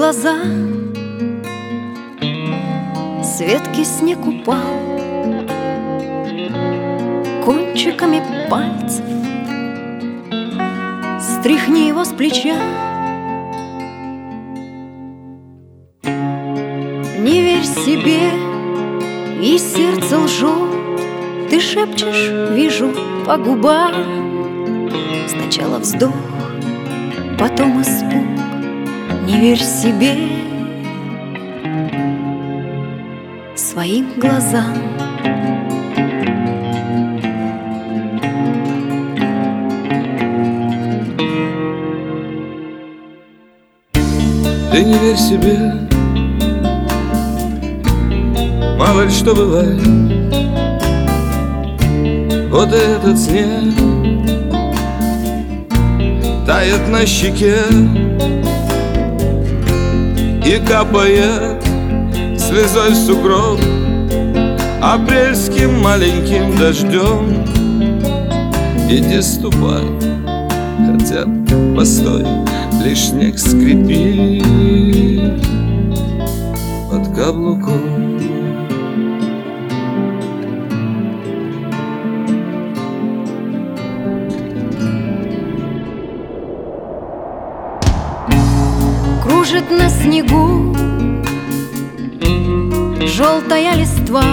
глаза, с ветки снег упал, кончиками пальцев стряхни его с плеча. Не верь себе, и сердце лжет. Ты шепчешь, вижу по губам. Сначала вздох, потом испуг. Не верь себе, своим глазам. Ты не верь себе, мало ли что бывает. Вот этот снег тает на щеке и капает слезой в сугроб апрельским маленьким дождем. Иди ступай, хотя постой, лишь снег скрипит под каблуком. Кружит на снегу желтая листва,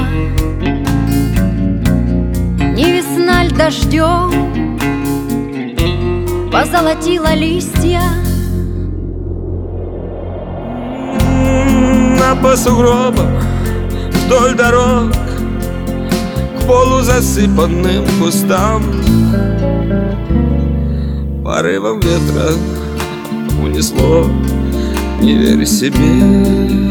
не весна ль дождем позолотила листья. По сугробам вдоль дорог к полузасыпанным кустам порывом ветра унесло. Не верь себе,